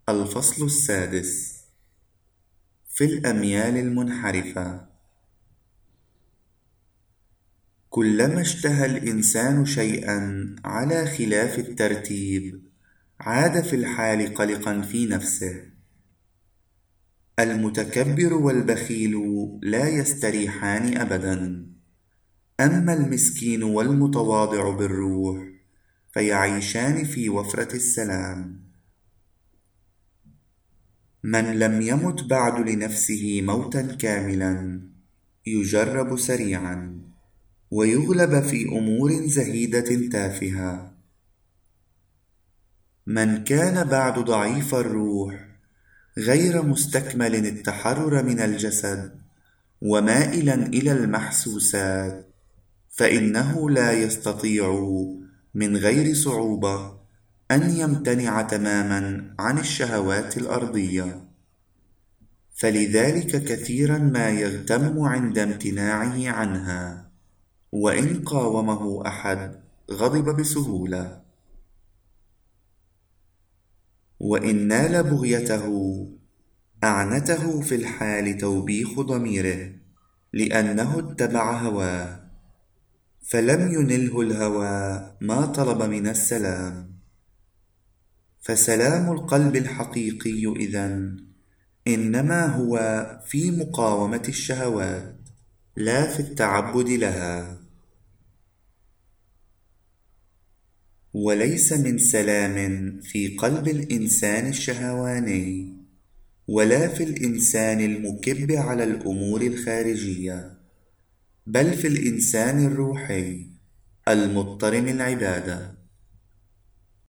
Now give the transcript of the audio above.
الفصل السادس: في الأميال المنحرفة. كلما اشتهى الإنسان شيئا على خلاف الترتيب عاد في الحال قلقا في نفسه. المتكبر والبخيل لا يستريحان أبدا، أما المسكين والمتواضع بالروح فيعيشان في وفرة السلام. من لم يمت بعد لنفسه موتا كاملا يجرب سريعا ويغلب في أمور زهيدة تافهة. من كان بعد ضعيف الروح غير مستكمل التحرر من الجسد ومائلا إلى المحسوسات فإنه لا يستطيع من غير صعوبة أن يمتنع تماما عن الشهوات الأرضية، فلذلك كثيرا ما يغتم عند امتناعه عنها، وإن قاومه أحد غضب بسهولة. وإن نال بغيته أعنته في الحال توبيخ ضميره، لأنه اتبع هواه فلم ينله الهوى ما طلب من السلام. فسلام القلب الحقيقي إذن إنما هو في مقاومة الشهوات لا في التعبد لها. وليس من سلام في قلب الإنسان الشهواني ولا في الإنسان المكب على الأمور الخارجية، بل في الإنسان الروحي المضطرم العبادة.